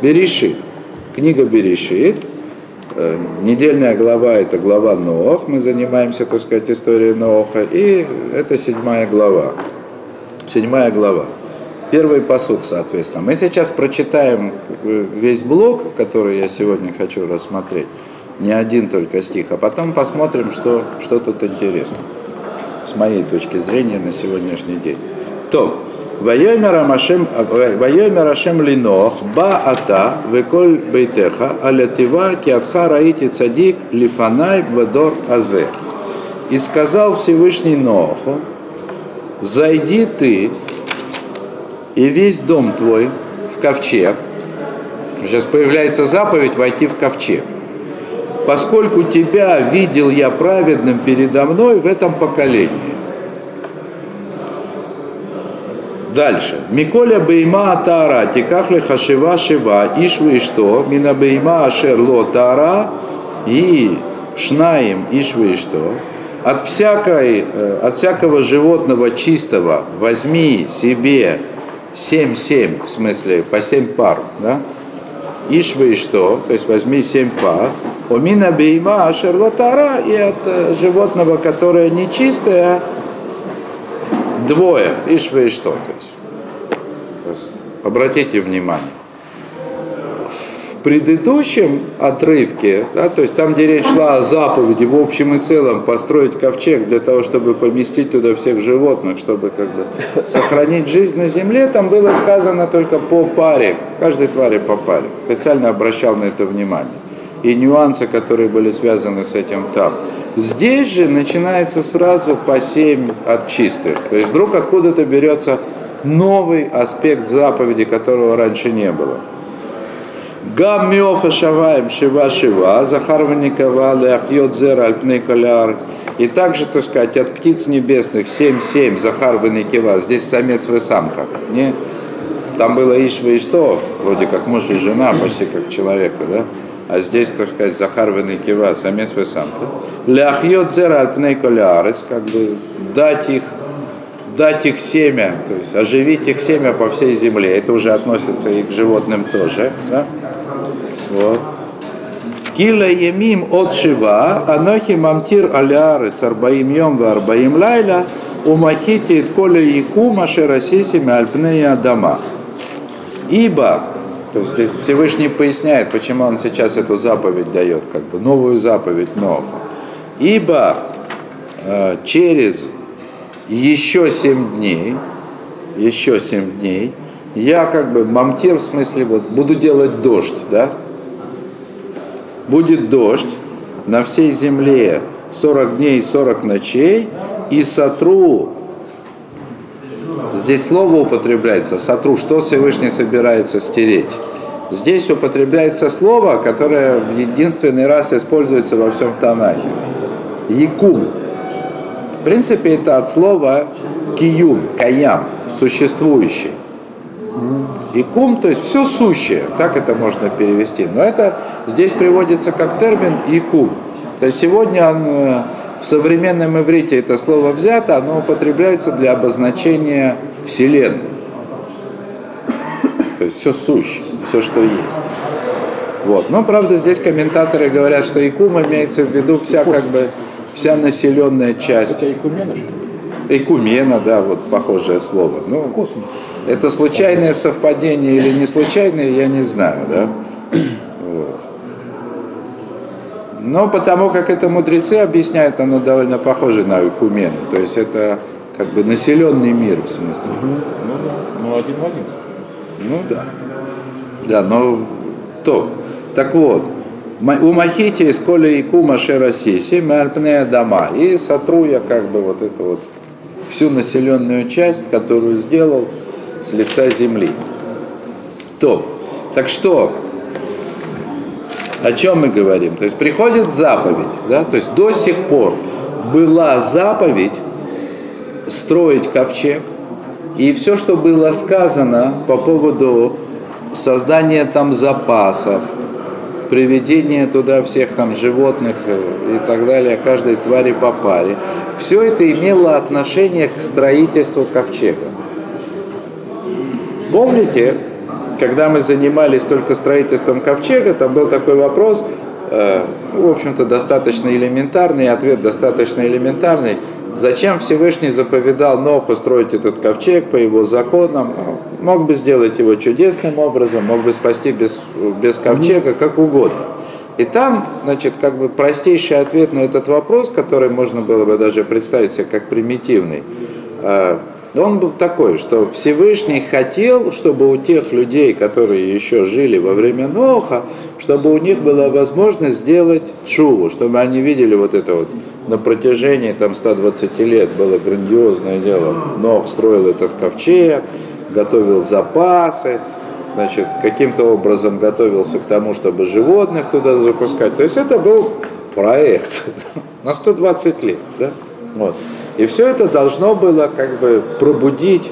Берешит. Книга Берешит. Недельная глава – это глава Ноах. Мы занимаемся, так сказать, историей Ноаха. И это 7 глава. 7 глава. Первый пасук, соответственно. Мы сейчас прочитаем весь блок, который я сегодня хочу рассмотреть. Не один только стих. А потом посмотрим, что тут интересно. С моей точки зрения на сегодняшний день. То. Вайомер Ашем линох ба ата веколь бейтеха алятива киатха раити цадик лифанай вадор азе. И сказал Всевышний Ноаху: зайди ты и весь дом твой в ковчег. Сейчас появляется заповедь войти в ковчег. Поскольку тебя видел я праведным передо мной в этом поколении. Дальше. Миколя бейма тара тикахли хашива шива ишвы что мина бейма ашер ло тара и шнаим ишвы что. От всякого животного чистого возьми себе 7, в смысле по 7 пар, да? Ишвы что, то есть возьми 7 пар. О мина бейма ашер ло тара, и от животного, которое нечистое, 2, ишвы и что, то есть, обратите внимание, в предыдущем отрывке, да, то есть там, где речь шла о заповеди в общем и целом построить ковчег для того, чтобы поместить туда всех животных, чтобы как бы сохранить жизнь на земле, там было сказано только по паре, каждой твари по паре, специально обращал на это внимание. И нюансы, которые были связаны с этим там. Здесь же начинается сразу по 7 от чистых. То есть вдруг откуда-то берется новый аспект заповеди, которого раньше не было. Гам миофа шаваем шива шива, захарваникова леахьот зера альпней колярц. И также, так сказать, от птиц небесных 7, захарваникова. Здесь самец и самка. Не? Там было ишва и что, вроде как муж и жена, почти как человека, да? А здесь, так сказать, захарвенный кива, самец и самка. Ляхьот зера альпней колярец, как бы дать их семя, то есть оживить их семя по всей земле. Это уже относится и к животным тоже, да? Вот. Кила емим от шива, анохи мамтир алярец, арбаим йом ва арбаим лайла, умахити коля яку машерасисими альпней адама. Ибо, то есть здесь Всевышний поясняет, почему он сейчас эту заповедь дает, как бы новую заповедь Ноаху. Ибо через еще 7 дней, я как бы мамтир, в смысле, вот, буду делать дождь, да? Будет дождь на всей земле 40 дней и 40 ночей, и сотру, здесь слово употребляется, сотру, что Всевышний собирается стереть. Здесь употребляется слово, которое в единственный раз используется во всем Танахе. Якум. В принципе, это от слова киюм, каям, существующий. Якум, то есть все сущее, так это можно перевести. Но это здесь приводится как термин якум. То есть сегодня в современном иврите это слово взято, оно употребляется для обозначения Вселенной. То есть все сущее, все, что есть. Вот. Но, правда, здесь комментаторы говорят, что якум имеется в виду вся населенная часть. Это икумена, что ли? Икумена, да, вот похожее слово. Ну, космос. Это случайное совпадение или не случайное, я не знаю, да. Вот. Но потому как это мудрецы объясняют, оно довольно похоже на икумену. То есть это как бы населенный мир, в смысле. Ну, один в один. Ну да. Да, но то. Так вот, у Махити из Коля Якума Шерасиси, Мальпнея дома. И сотру я как бы вот эту вот всю населенную часть, которую сделал с лица земли. То. Так что, о чем мы говорим? То есть приходит заповедь, да? То есть до сих пор была заповедь строить ковчег, и все, что было сказано по поводу создания там запасов, приведения туда всех там животных и так далее, каждой твари по паре, все это имело отношение к строительству ковчега. Помните, когда мы занимались только строительством ковчега, там был такой вопрос, в общем-то, достаточно элементарный, ответ достаточно элементарный. Зачем Всевышний заповедал Ноху строить этот ковчег по его законам? Мог бы сделать его чудесным образом, мог бы спасти без ковчега, как угодно. И там, значит, как бы простейший ответ на этот вопрос, который можно было бы даже представить себе как примитивный, он был такой, что Всевышний хотел, чтобы у тех людей, которые еще жили во время Ноха, чтобы у них была возможность сделать тшуву, чтобы они видели вот это вот на протяжении там 120 лет было грандиозное дело. Нох строил этот ковчег, готовил запасы, значит, каким-то образом готовился к тому, чтобы животных туда запускать. То есть это был проект на 120 лет, да? Вот. И все это должно было как бы пробудить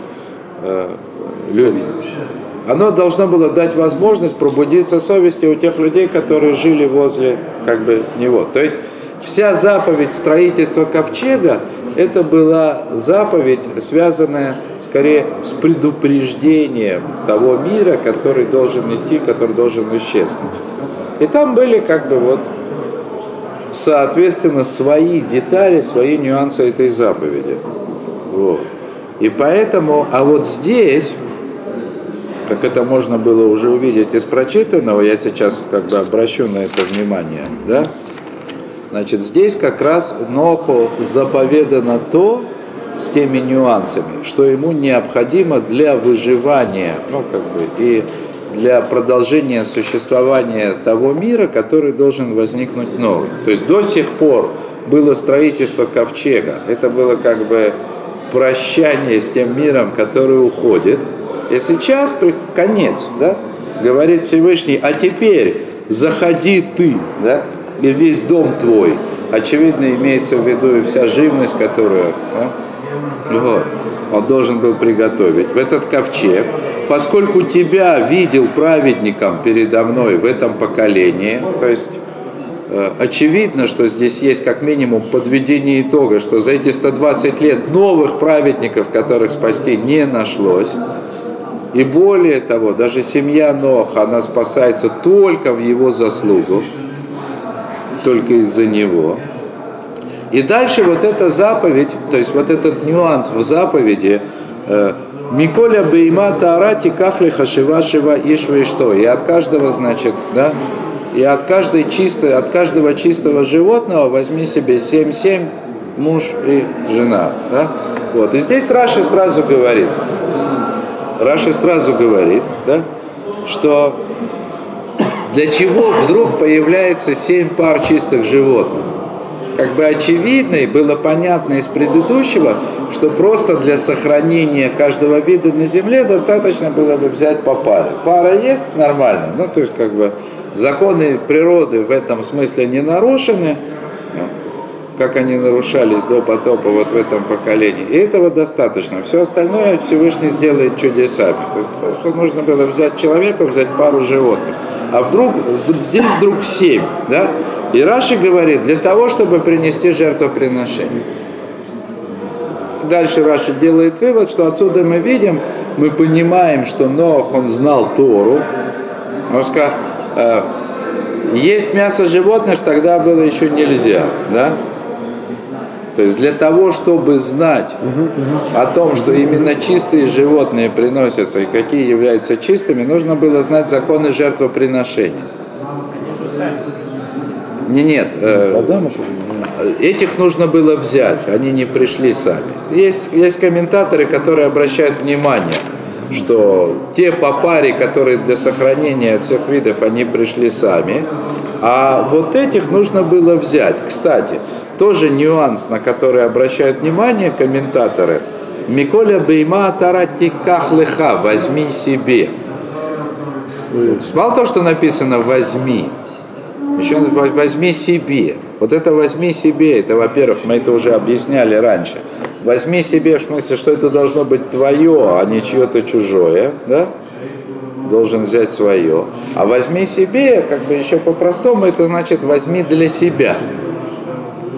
людей. Оно должно было дать возможность пробудиться совести у тех людей, которые жили возле как бы него. То есть вся заповедь строительства ковчега, это была заповедь, связанная скорее с предупреждением того мира, который должен идти, который должен исчезнуть. И там были как бы вот соответственно, свои детали, свои нюансы этой заповеди. Вот. И поэтому, а вот здесь, как это можно было уже увидеть из прочитанного, я сейчас как бы обращу на это внимание, да? Значит, здесь как раз Ноху заповедано то, с теми нюансами, что ему необходимо для выживания, ну, как бы, и для продолжения существования того мира, который должен возникнуть новый. То есть до сих пор было строительство ковчега, это было как бы прощание с тем миром, который уходит. И сейчас конец, да? Говорит Всевышний, а теперь заходи ты, да? И весь дом твой. Очевидно, имеется в виду и вся живность, которую, да? Вот, он должен был приготовить в этот ковчег. Поскольку тебя видел праведником передо мной в этом поколении, то есть очевидно, что здесь есть как минимум подведение итога, что за эти 120 лет новых праведников, которых спасти не нашлось. И более того, даже семья Ноха, она спасается только в его заслугу, только из-за него. И дальше вот эта заповедь, то есть вот этот нюанс в заповеди, Миколя бейма таарати кахли хашива шива ишва что. И от каждого, значит, да, и от каждого чистого животного возьми себе 7 муж и жена. Да? Вот. И здесь Раши сразу говорит, да, что для чего вдруг появляется 7 пар чистых животных. Как бы очевидно и было понятно из предыдущего, что просто для сохранения каждого вида на земле достаточно было бы взять по паре. Пара есть нормально, ну то есть как бы законы природы в этом смысле не нарушены, как они нарушались до потопа вот в этом поколении. И этого достаточно. Все остальное Всевышний сделает чудесами. То есть, что нужно было взять человека, взять пару животных. А здесь вдруг 7, да? И Раши говорит, для того, чтобы принести жертвоприношение. Дальше Раши делает вывод, что отсюда мы понимаем, что Нох, он знал Тору. Он сказал, есть мясо животных тогда было еще нельзя, да? То есть для того, чтобы знать о том, что именно чистые животные приносятся и какие являются чистыми, нужно было знать законы жертвоприношения. Нет, этих нужно было взять, они не пришли сами. Есть комментаторы, которые обращают внимание, что те по паре, которые для сохранения всех видов, они пришли сами, а вот этих нужно было взять. Кстати, тоже нюанс, на который обращают внимание комментаторы. Миколя бейма тарати кахлеха, возьми себе. Мало того, что написано возьми, еще возьми себе. Вот это возьми себе, это, во-первых, мы это уже объясняли раньше. Возьми себе, в смысле, что это должно быть твое, а не чье-то чужое, да? Должен взять свое. А возьми себе, как бы еще по-простому, это значит возьми для себя.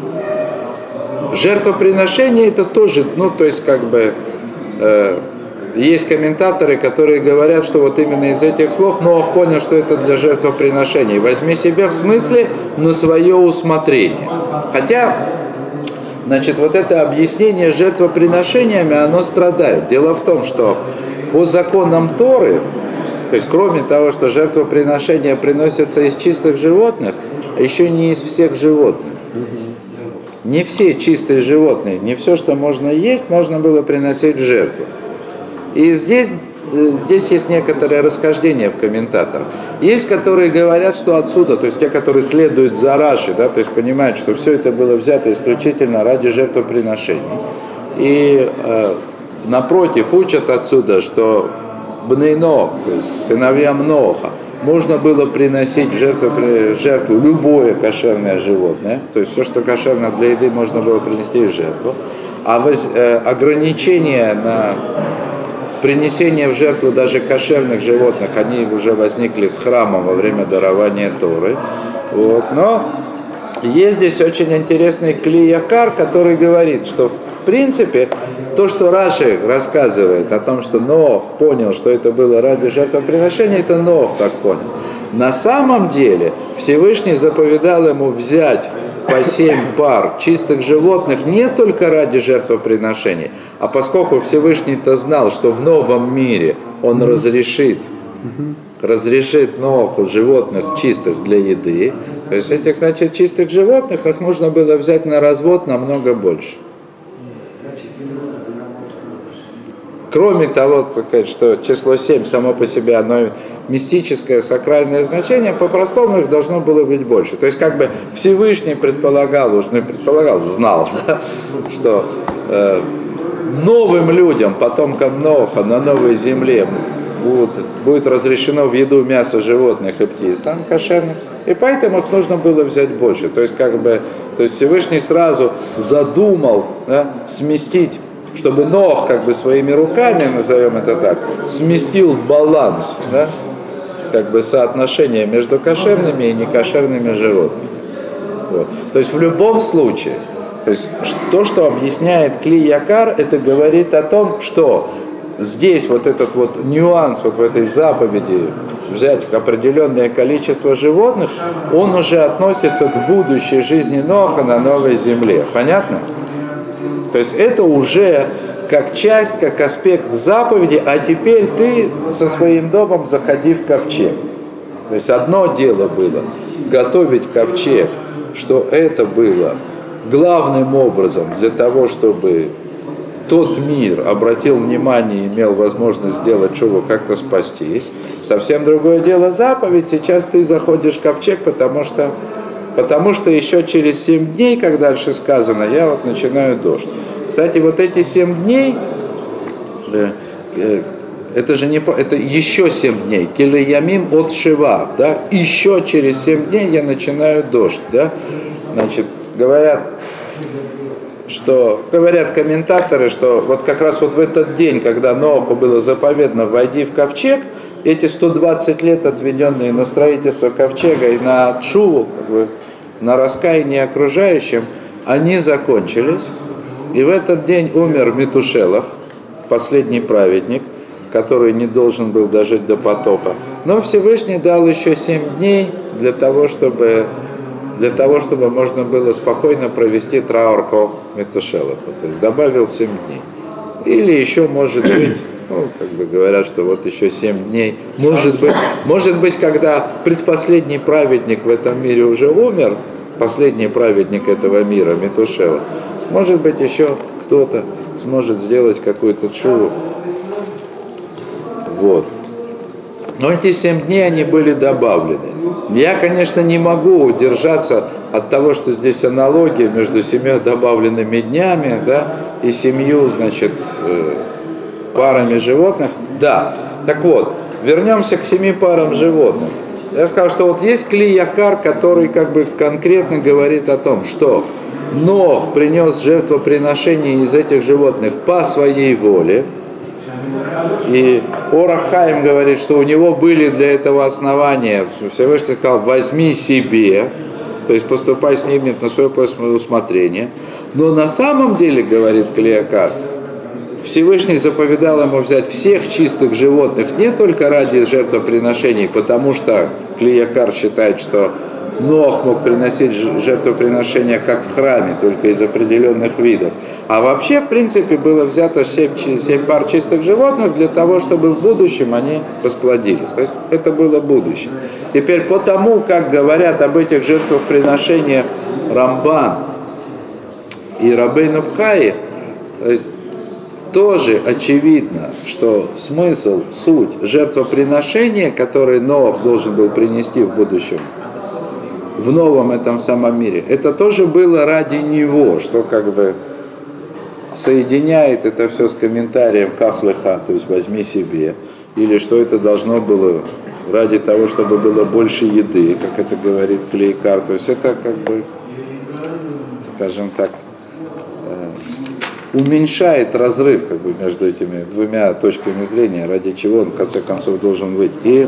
Жертвоприношение это тоже, ну, то есть, как бы, есть комментаторы, которые говорят, что вот именно из этих слов Ноах понял, что это для жертвоприношений. Возьми себя в смысле на свое усмотрение. Хотя, значит, вот это объяснение жертвоприношениями, оно страдает. Дело в том, что по законам Торы, то есть кроме того, что жертвоприношения приносятся из чистых животных, а еще не из всех животных. Не все чистые животные, не все, что можно есть, можно было приносить в жертву. И здесь есть некоторое расхождение в комментаторах. Есть, которые говорят, что отсюда, то есть те, которые следуют за Раши, да, то есть понимают, что все это было взято исключительно ради жертвоприношений. И напротив, учат отсюда, что Бней Ноах, то есть сыновьям Ноаха, можно было приносить в жертву любое кошерное животное, то есть все, что кошерно для еды, можно было принести в жертву. А ограничения на принесение в жертву даже кошерных животных, они уже возникли с храмом во время дарования Торы. Вот. Но есть здесь очень интересный Кли Якар, который говорит, что в принципе то, что Раши рассказывает о том, что Ноах понял, что это было ради жертвоприношения, это Ноах так понял. На самом деле Всевышний заповедал ему взять по 7 пар чистых животных не только ради жертвоприношений, а поскольку Всевышний-то знал, что в новом мире он разрешит Ноаху животных чистых для еды, то есть этих, значит, чистых животных, их нужно было взять на развод намного больше. Кроме того, что число 7 само по себе, оно мистическое, сакральное значение, по-простому их должно было быть больше. То есть как бы Всевышний предполагал, уж не предполагал, знал, да, что новым людям, потомкам Ноаха на новой земле будет разрешено в еду мясо животных и птиц, там кошерных, и поэтому их нужно было взять больше. То есть как бы, то есть Всевышний сразу задумал, да, сместить, чтобы Ноах как бы своими руками, назовем это так, сместил баланс, да, как бы соотношение между кошерными и некошерными животными. Вот. То есть в любом случае, то есть то, что объясняет Кли Якар, это говорит о том, что здесь вот этот вот нюанс вот в этой заповеди взять определенное количество животных, он уже относится к будущей жизни Ноаха на новой земле. Понятно? То есть это уже как часть, как аспект заповеди, а теперь ты со своим домом заходи в ковчег. То есть одно дело было готовить ковчег, что это было главным образом для того, чтобы тот мир обратил внимание и имел возможность сделать шуву, как-то спастись. Совсем другое дело заповедь. Сейчас ты заходишь в ковчег, потому что еще через 7 дней, как дальше сказано, я вот начинаю дождь. Кстати, вот эти 7 дней, это еще 7 дней, келеямим от шива, да, еще через 7 дней я начинаю дождь, да, значит, говорят комментаторы, что вот как раз вот в этот день, когда Ноаху было заповедано войди в ковчег, эти 120 лет, отведенные на строительство ковчега и на тшуву, как бы, на раскаяние окружающим, они закончились. И в этот день умер Метушелах, последний праведник, который не должен был дожить до потопа. Но Всевышний дал еще 7 дней для того, чтобы можно было спокойно провести траур по Метушелаху. То есть добавил 7 дней. Или еще, может быть, как бы говорят, что вот еще 7 дней. Может быть, когда предпоследний праведник в этом мире уже умер, последний праведник этого мира, Метушелах, может быть, еще кто-то сможет сделать какую-то тшуву. Вот. Но эти 7 дней, они были добавлены. Я, конечно, не могу удержаться от того, что здесь аналогия между 7 добавленными днями, да, и 7, значит, парами животных. Да, так вот, вернемся к 7 парам животных. Я сказал, что вот есть Кли Якар, который как бы конкретно говорит о том, что Ноах принес жертвоприношение из этих животных по своей воле. И Орах Хаим говорит, что у него были для этого основания. Всевышний сказал, возьми себе, то есть поступай с ними на свое усмотрение. Но на самом деле, говорит Кли Якар, Всевышний заповедал ему взять всех чистых животных не только ради жертвоприношений, потому что Клеякар считает, что Ноах мог приносить жертвоприношения как в храме, только из определенных видов. А вообще, в принципе, было взято 7 пар чистых животных для того, чтобы в будущем они расплодились. То есть это было будущее. Теперь по тому, как говорят об этих жертвоприношениях Рамбан и Рабейну Бхаи, то есть тоже очевидно, что смысл, суть жертвоприношения, которое Ноах должен был принести в будущем, в новом этом самом мире, это тоже было ради него, что как бы соединяет это все с комментарием «кахлеха», то есть «возьми себе», или что это должно было ради того, чтобы было больше еды, как это говорит Клеякар, то есть это как бы, скажем так, уменьшает разрыв как бы между этими двумя точками зрения, ради чего он в конце концов должен быть. И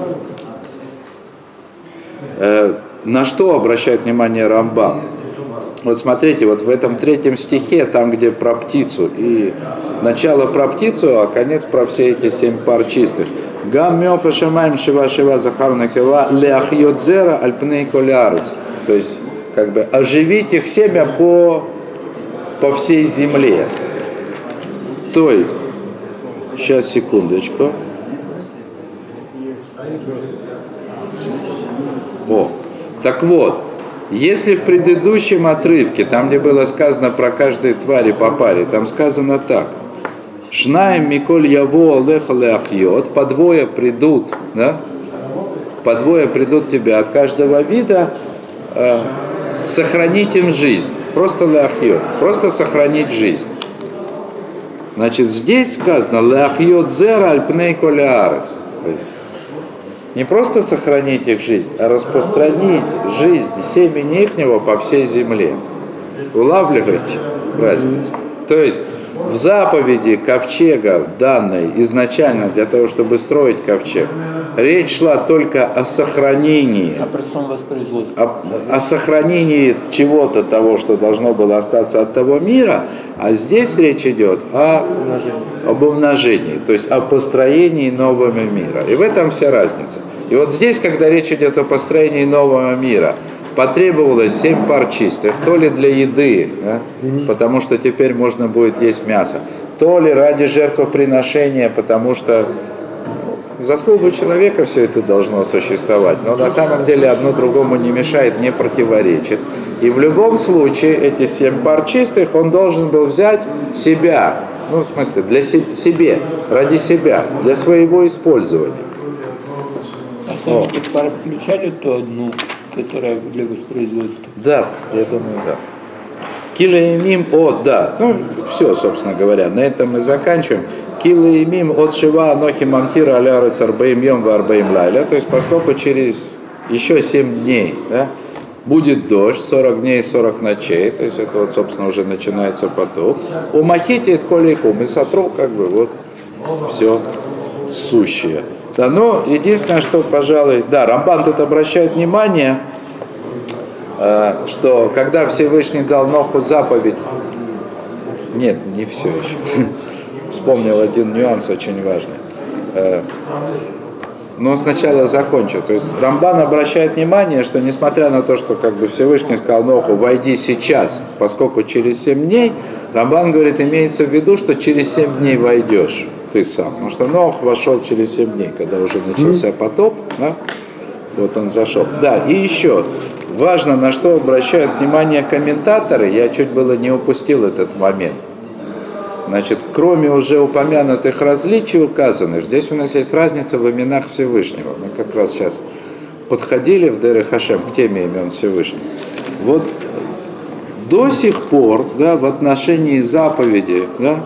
на что обращает внимание Рамбан? Вот смотрите, вот в этом 3 стихе, там где про птицу, и начало про птицу, а конец про все эти 7 пар чистых. Гам мёфа шамаем шива шива захарна кева ляхьот зера альпней колярец. То есть, как бы оживить их семя по всей земле. То есть, сейчас, секундочку. Так вот, если в предыдущем отрывке, там где было сказано про каждой твари по паре, там сказано так. Шнаем миколь яво леха леахьот, по двое придут, да? По двое придут тебя от каждого вида, сохранить им жизнь. Просто леахьот, просто сохранить жизнь. Значит, здесь сказано леахьот зера альпней колярец. То есть не просто сохранить их жизнь, а распространить жизнь семени ихнего по всей земле. Улавливаете разницу? То есть в заповеди ковчега, данной изначально для того, чтобы строить ковчег, речь шла только о сохранении, о сохранении чего-то того, что должно было остаться от того мира, а здесь речь идет об умножении, то есть о построении нового мира. И в этом вся разница. И вот здесь, когда речь идет о построении нового мира, потребовалось 7 пар чистых, то ли для еды, да, потому что теперь можно будет есть мясо, то ли ради жертвоприношения, потому что в заслугу человека все это должно существовать, но на самом деле одно другому не мешает, не противоречит. И в любом случае эти 7 пар чистых он должен был взять себя, ну в смысле для себе, ради себя, для своего использования. А эти пары включали ту одну, которая для воспроизводства? Да, я думаю, да. Килаимим от, да, ну все, собственно говоря, на этом мы заканчиваем. Килаимим от шива анохи мамтира аля царбаим йом варбаим лайля, то есть поскольку через еще 7 дней, да, будет дождь, 40 дней и 40 ночей, то есть это вот, собственно, уже начинается потоп. У махити это колейхум, и сотру как бы вот все сущее. Да, но единственное, что, пожалуй, да, Рамбан тут обращает внимание, что когда Всевышний дал Ноху заповедь, нет, не все еще, вспомнил один нюанс очень важный, но сначала закончу. То есть Рамбан обращает внимание, что несмотря на то, что как бы Всевышний сказал Ноху, войди сейчас, поскольку через 7 дней, Рамбан говорит, имеется в виду, что через 7 дней войдешь ты сам. Потому что Нох вошел через 7 дней, когда уже начался потоп, да? Вот он зашел. Да, и еще важно, на что обращают внимание комментаторы, я чуть было не упустил этот момент. Значит, кроме уже упомянутых различий указанных, здесь у нас есть разница в именах Всевышнего. Мы как раз сейчас подходили в Дерех Хашем к теме имен Всевышнего. Вот до сих пор, да, в отношении заповеди, да,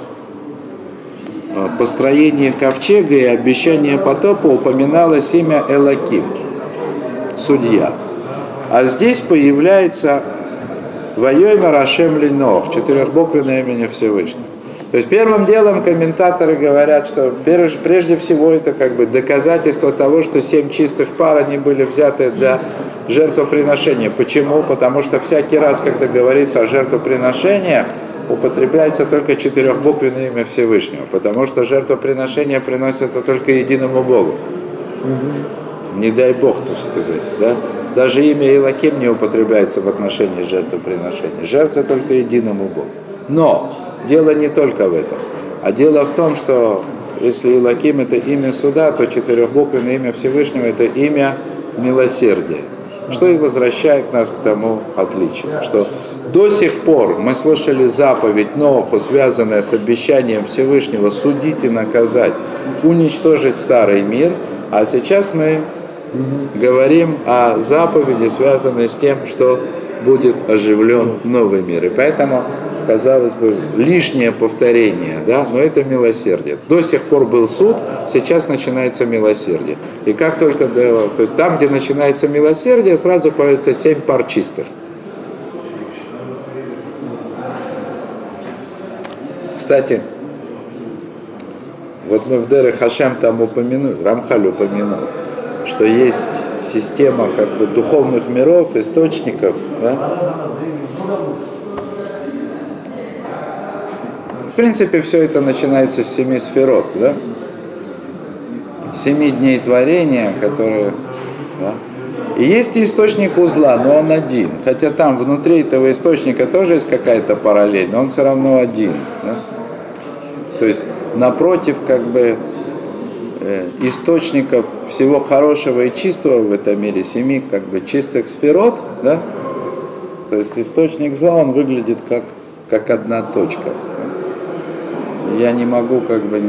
построения ковчега и обещания потопа упоминалось имя Элоким, судья. А здесь появляется Вайомер Ашем Линох, четырехбуквенное имя Всевышнего. То есть первым делом комментаторы говорят, что прежде всего это как бы доказательство того, что 7 чистых пар они были взяты для жертвоприношения. Почему? Потому что всякий раз, когда говорится о жертвоприношениях, употребляется только четырехбуквенное имя Всевышнего, потому что жертвоприношение приносится только единому Богу. Не дай Бог, так сказать, да? Даже имя Илаким не употребляется в отношении жертвоприношения. Жертва только единому Богу. Но дело не только в этом, а дело в том, что если Илаким это имя суда, то четырехбуквенное имя Всевышнего это имя милосердия, что и возвращает нас к тому отличию, что до сих пор мы слушали заповедь Ноху, связанная с обещанием Всевышнего судить и наказать, уничтожить старый мир, а сейчас мы говорим о заповеди, связанной с тем, что будет оживлен новый мир. И поэтому, казалось бы, лишнее повторение, да, но это милосердие. До сих пор был суд, сейчас начинается милосердие. И как только, то есть там, где начинается милосердие, сразу появится 7 пар чистых. Кстати, вот мы в Дере Хашем там упомянули, Рамхаль упомянул, что есть система как бы духовных миров, источников, да? В принципе, все это начинается с 7 сферот, да? 7 дней творения, которые... Да? И есть и источник узла, но он один. Хотя там внутри этого источника тоже есть какая-то параллель, но он все равно один. Да? То есть напротив как бы источников всего хорошего и чистого в этом мире, 7 как бы чистых сферот, да? То есть источник зла, он выглядит как одна точка. Я не могу как бы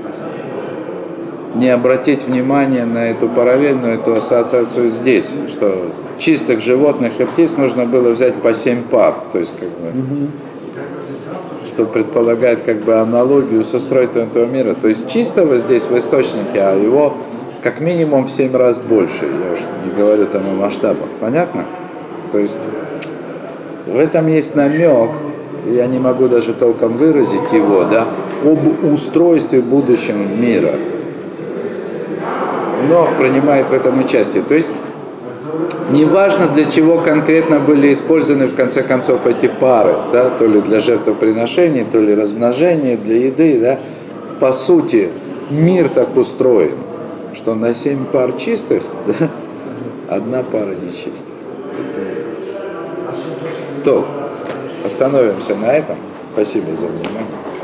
не обратить внимание на эту параллельную, эту ассоциацию здесь, что чистых животных и птиц нужно было взять по 7 пар, то есть как бы, что предполагает как бы аналогию с устройством этого мира. То есть чистого здесь в источнике, а его как минимум в 7 раз больше, я уж не говорю там о масштабах, понятно? То есть в этом есть намек, я не могу даже толком выразить его, да, об устройстве будущего мира. Нох принимает в этом участие. То есть неважно, для чего конкретно были использованы в конце концов эти пары, да, то ли для жертвоприношений, то ли размножения, для еды, да, по сути мир так устроен, что на 7 пар чистых, да, одна пара нечистых. То, остановимся на этом. Спасибо за внимание.